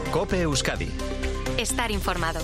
COPE Euskadi. Estar informado.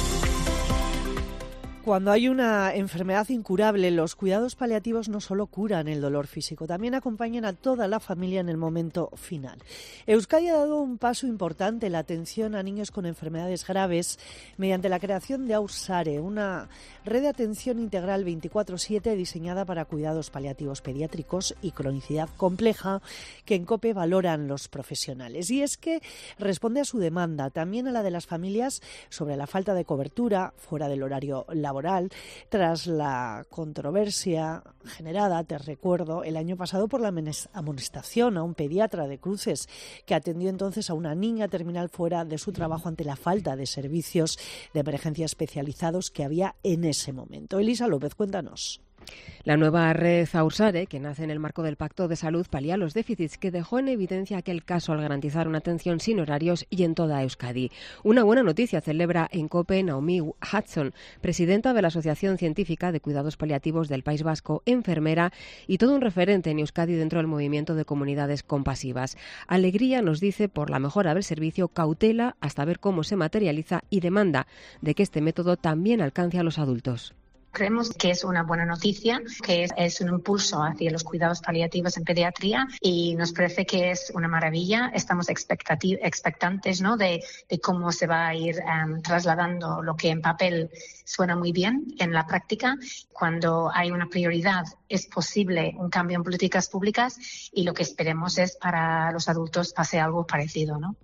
Cuando hay una enfermedad incurable, los cuidados paliativos no solo curan el dolor físico, también acompañan a toda la familia en el momento final. Euskadi ha dado un paso importante en la atención a niños con enfermedades graves mediante la creación de AURSARE, una red de atención integral 24/7 diseñada para cuidados paliativos pediátricos y cronicidad compleja que en COPE valoran los profesionales. Y es que responde a su demanda, también a la de las familias, sobre la falta de cobertura fuera del horario laboral, tras la controversia generada, te recuerdo, el año pasado por la amonestación a un pediatra de Cruces que atendió entonces a una niña terminal fuera de su trabajo ante la falta de servicios de emergencia especializados que había en ese momento. Elisa López, cuéntanos. La nueva red AURSARE, que nace en el marco del Pacto de Salud, palía los déficits que dejó en evidencia aquel caso al garantizar una atención sin horarios y en toda Euskadi. Una buena noticia celebra en COPE Naomi Hudson, presidenta de la Asociación Científica de Cuidados Paliativos del País Vasco, enfermera y todo un referente en Euskadi dentro del movimiento de comunidades compasivas. Alegría, nos dice, por la mejora del servicio, cautela hasta ver cómo se materializa y demanda de que este método también alcance a los adultos. Creemos que es una buena noticia, que es un impulso hacia los cuidados paliativos en pediatría y nos parece que es una maravilla. Estamos expectantes, ¿no?, de cómo se va a ir trasladando lo que en papel suena muy bien en la práctica. Cuando hay una prioridad es posible un cambio en políticas públicas y lo que esperemos es para los adultos pase algo parecido, ¿no?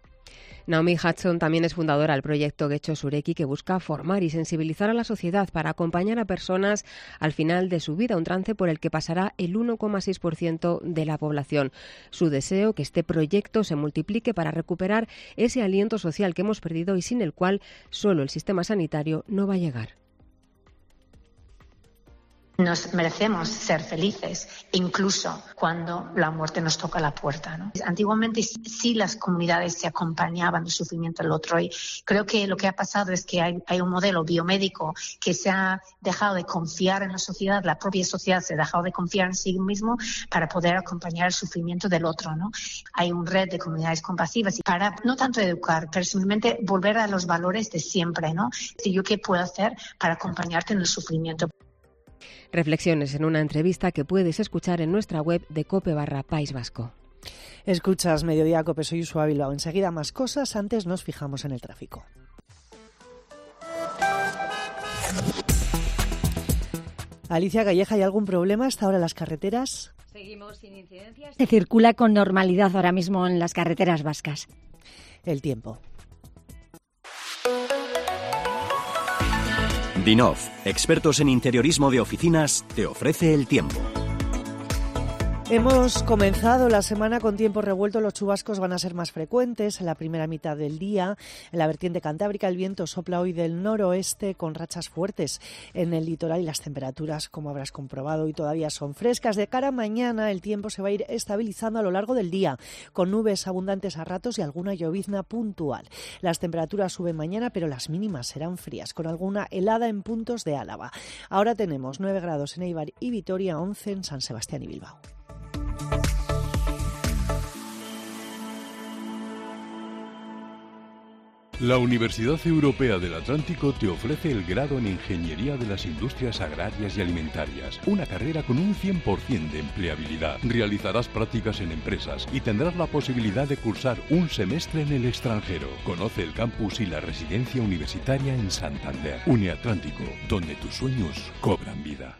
Naomi Hudson también es fundadora del proyecto Getxo Zureki, que busca formar y sensibilizar a la sociedad para acompañar a personas al final de su vida, un trance por el que pasará el 1,6% de la población. Su deseo, que este proyecto se multiplique para recuperar ese aliento social que hemos perdido y sin el cual solo el sistema sanitario no va a llegar. Nos merecemos ser felices, incluso cuando la muerte nos toca la puerta, ¿no? Antiguamente sí las comunidades se acompañaban del sufrimiento del otro y creo que lo que ha pasado es que hay un modelo biomédico que se ha dejado de confiar en la sociedad, la propia sociedad se ha dejado de confiar en sí mismo para poder acompañar el sufrimiento del otro, ¿no? Hay una red de comunidades compasivas y para no tanto educar, pero simplemente volver a los valores de siempre, ¿no? ¿Yo qué puedo hacer para acompañarte en el sufrimiento? Reflexiones en una entrevista que puedes escuchar en nuestra web de COPE/País Vasco. Escuchas Mediodía COPE, soy Usua Bilbao. Enseguida más cosas, antes nos fijamos en el tráfico. Alicia Calleja, ¿hay algún problema hasta ahora en las carreteras? Seguimos sin incidencias. Se circula con normalidad ahora mismo en las carreteras vascas. El tiempo. Dinov, expertos en interiorismo de oficinas, te ofrece el tiempo. Hemos comenzado la semana con tiempo revuelto. Los chubascos van a ser más frecuentes en la primera mitad del día. En la vertiente cantábrica el viento sopla hoy del noroeste con rachas fuertes en el litoral y las temperaturas, como habrás comprobado, hoy todavía son frescas. De cara a mañana el tiempo se va a ir estabilizando a lo largo del día, con nubes abundantes a ratos y alguna llovizna puntual. Las temperaturas suben mañana, pero las mínimas serán frías, con alguna helada en puntos de Álava. Ahora tenemos 9 grados en Eibar y Vitoria, 11 en San Sebastián y Bilbao. La Universidad Europea del Atlántico te ofrece el grado en Ingeniería de las Industrias Agrarias y Alimentarias, una carrera con un 100% de empleabilidad. Realizarás prácticas en empresas y tendrás la posibilidad de cursar un semestre en el extranjero. Conoce el campus y la residencia universitaria en Santander. Uniatlántico, donde tus sueños cobran vida.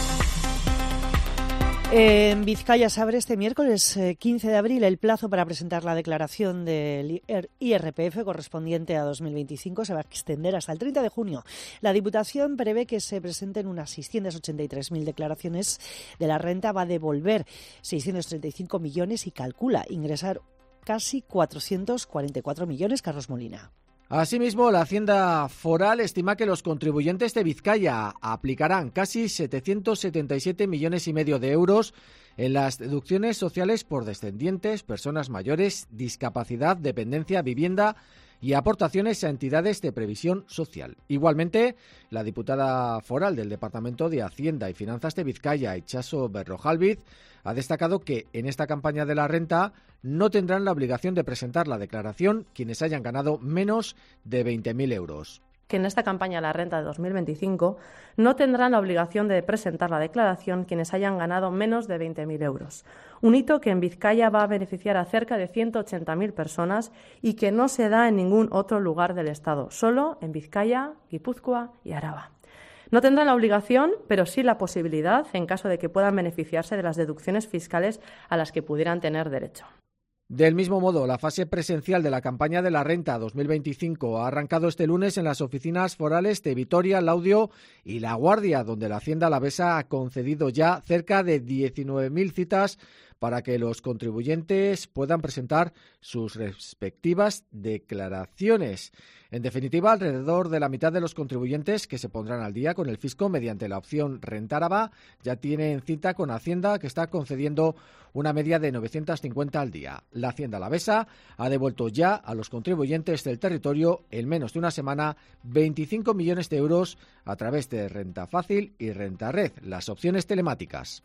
En Vizcaya se abre este miércoles 15 de abril el plazo para presentar la declaración del IRPF correspondiente a 2025. Se va a extender hasta el 30 de junio. La Diputación prevé que se presenten unas 683.000 declaraciones de la renta. Va a devolver 635 millones y calcula ingresar casi 444 millones. Carlos Molina. Asimismo, la Hacienda Foral estima que los contribuyentes de Vizcaya aplicarán casi 777 millones y medio de euros en las deducciones sociales por descendientes, personas mayores, discapacidad, dependencia, vivienda y aportaciones a entidades de previsión social. Igualmente, la diputada foral del Departamento de Hacienda y Finanzas de Vizcaya, Itxaso Berrojalbiz, ha destacado que en esta campaña de la renta no tendrán la obligación de presentar la declaración quienes hayan ganado menos de 20.000 euros. Que en esta campaña de la renta de 2025 no tendrán la obligación de presentar la declaración quienes hayan ganado menos de 20.000 euros. Un hito que en Vizcaya va a beneficiar a cerca de 180.000 personas y que no se da en ningún otro lugar del Estado, solo en Vizcaya, Guipúzcoa y Araba. No tendrán la obligación, pero sí la posibilidad, en caso de que puedan beneficiarse de las deducciones fiscales a las que pudieran tener derecho. Del mismo modo, la fase presencial de la campaña de la renta 2025 ha arrancado este lunes en las oficinas forales de Vitoria, Laudio y La Guardia, donde la Hacienda alavesa ha concedido ya cerca de 19.000 citas para que los contribuyentes puedan presentar sus respectivas declaraciones. En definitiva, alrededor de la mitad de los contribuyentes que se pondrán al día con el fisco mediante la opción Renta Araba ya tienen cita con Hacienda, que está concediendo una media de 950 al día. La Hacienda alavesa ha devuelto ya a los contribuyentes del territorio en menos de una semana 25 millones de euros a través de Renta Fácil y Renta Red, las opciones telemáticas.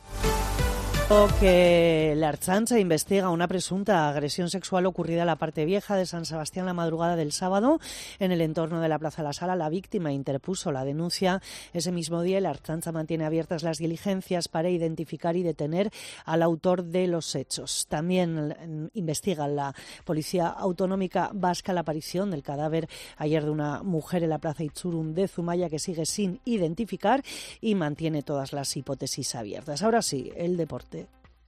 Que la Ertzaintza investiga una presunta agresión sexual ocurrida en la parte vieja de San Sebastián la madrugada del sábado en el entorno de la Plaza de la Sala. La víctima interpuso la denuncia ese mismo día y la Ertzaintza mantiene abiertas las diligencias para identificar y detener al autor de los hechos. También investiga la Policía Autonómica Vasca la aparición del cadáver ayer de una mujer en la Plaza Itzurun de Zumaya que sigue sin identificar y mantiene todas las hipótesis abiertas. Ahora sí, el deporte.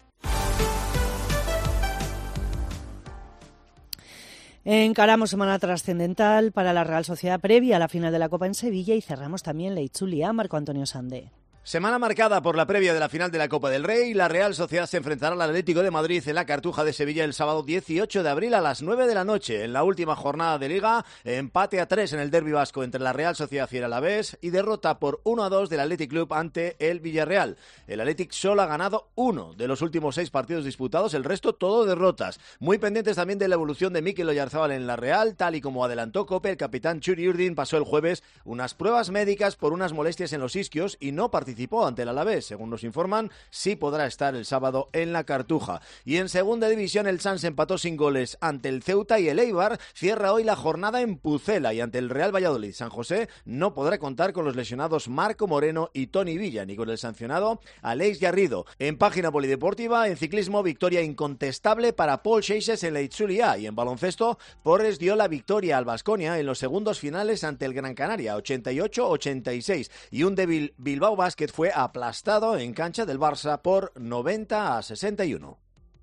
Encaramos semana trascendental para la Real Sociedad previa a la final de la Copa en Sevilla y cerramos también la Itzulia. Marco Antonio Sande. Semana marcada por la previa de la final de la Copa del Rey. La Real Sociedad se enfrentará al Atlético de Madrid en la Cartuja de Sevilla el sábado 18 de abril a las 9 de la noche. En la última jornada de Liga, empate a 3 en el derbi vasco entre la Real Sociedad y el Alavés y derrota por 1-2 del Athletic Club ante el Villarreal. El Athletic solo ha ganado 1 de los últimos 6 partidos disputados, el resto todo derrotas. Muy pendientes también de la evolución de Mikel Oyarzábal en la Real, tal y como adelantó COPE, el capitán Txuri Urdin pasó el jueves unas pruebas médicas por unas molestias en los isquios y no participó ante el Alavés. Según nos informan, sí podrá estar el sábado en la Cartuja. Y en segunda división, el Sanse empató sin goles ante el Ceuta y el Eibar cierra hoy la jornada en Pucela y ante el Real Valladolid. San José no podrá contar con los lesionados Marco Moreno y Toni Villa, ni con el sancionado Aleix Garrido. En página polideportiva, en ciclismo, victoria incontestable para Paul Seixas en la Itzulia y en baloncesto, Porres dio la victoria al Baskonia en los segundos finales ante el Gran Canaria, 88-86, y un débil Bilbao Basket fue aplastado en cancha del Barça por 90-61.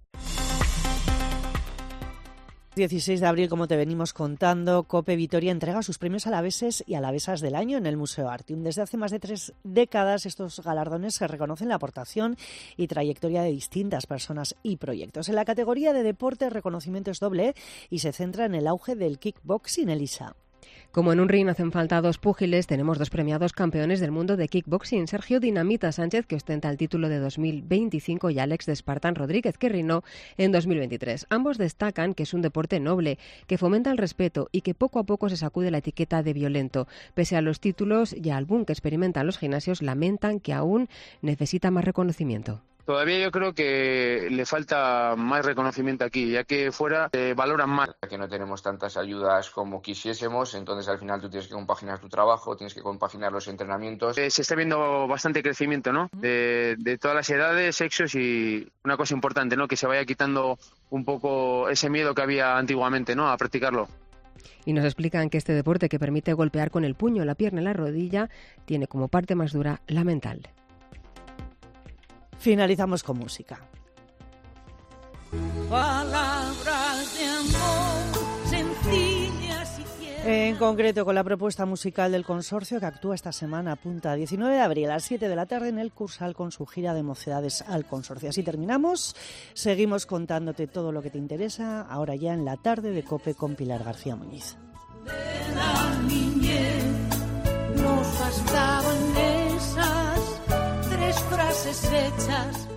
16 de abril, como te venimos contando, COPE Vitoria entrega sus premios alaveses y alavesas del año en el Museo Artium. Desde hace más de 3 décadas, estos galardones se reconocen la aportación y trayectoria de distintas personas y proyectos. En la categoría de deporte, el reconocimiento es doble y se centra en el auge del kickboxing, Elisa. Como en un ring hacen falta 2 púgiles, tenemos 2 premiados campeones del mundo de kickboxing, Sergio Dinamita Sánchez, que ostenta el título de 2025, y Alex de Espartán Rodríguez, que reinó en 2023. Ambos destacan que es un deporte noble, que fomenta el respeto y que poco a poco se sacude la etiqueta de violento. Pese a los títulos y al boom que experimentan los gimnasios, lamentan que aún necesita más reconocimiento. Todavía yo creo que le falta más reconocimiento aquí, ya que fuera valoran más. Que no tenemos tantas ayudas como quisiésemos, entonces al final tú tienes que compaginar tu trabajo, tienes que compaginar los entrenamientos. Se está viendo bastante crecimiento, ¿no? De todas las edades, sexos, y una cosa importante, ¿no? Que se vaya quitando un poco ese miedo que había antiguamente, ¿no? A practicarlo. Y nos explican que este deporte, que permite golpear con el puño, la pierna y la rodilla, tiene como parte más dura la mental. Finalizamos con música. Palabras de amor, sencillas y tiernas. En concreto con la propuesta musical del consorcio que actúa esta semana, punta 19 de abril a las 7 de la tarde en el Cursal con su gira de Mocedades al Consorcio. Así terminamos, seguimos contándote todo lo que te interesa, ahora ya en la tarde de COPE con Pilar García Muñiz. De la niñez nos bastaban esas 3 frases hechas